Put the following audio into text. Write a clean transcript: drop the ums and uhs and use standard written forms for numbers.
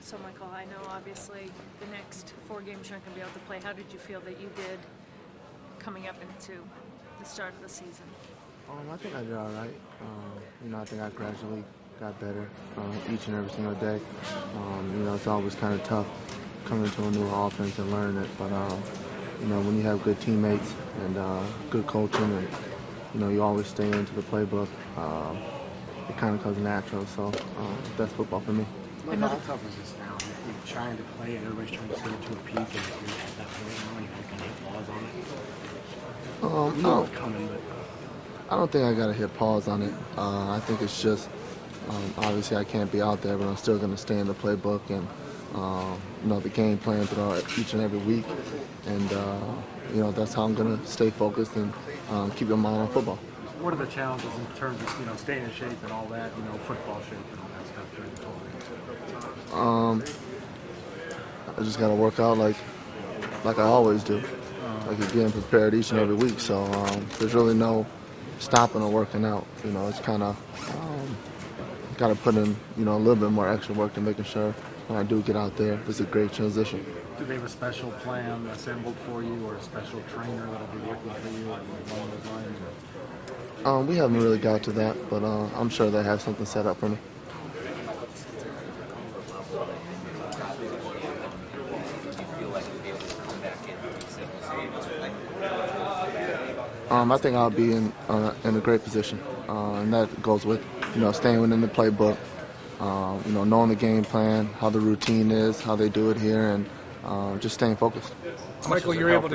So, Michael, I know obviously the next 4 games you're not going to be able to play. How did you feel that you did coming up into the start of the season? I think I did all right. I think I gradually got better each and every single day. It's always kind of tough coming into a new offense and learning it. But, when you have good teammates and good coaching and, you always stay into the playbook, it kind of comes natural. So that's football for me. How tough is this now? You're trying to play and everybody's trying to get to a peak and you're at that point now and you kind of hit pause on it? You know it's coming, but... I don't think I got to hit pause on it. I think it's just, obviously I can't be out there, but I'm still going to stay in the playbook and, the game plan throughout each and every week. And, that's how I'm going to stay focused and keep my mind on football. What are the challenges in terms of, staying in shape and all that, football shape and all that stuff during the tournament? I just got to work out like I always do. Like getting prepared each and every week. So there's really no stopping or working out. It's kind of got to put in, a little bit more extra work to making sure when I do get out there, it's a great transition. Do they have a special plan assembled for you or a special trainer that'll be working for you along those lines? We haven't really got to that, but I'm sure they have something set up for me. I think I'll be in a great position, and that goes with staying within the playbook, knowing the game plan, how the routine is, how they do it here, and just staying focused. Michael, you're able to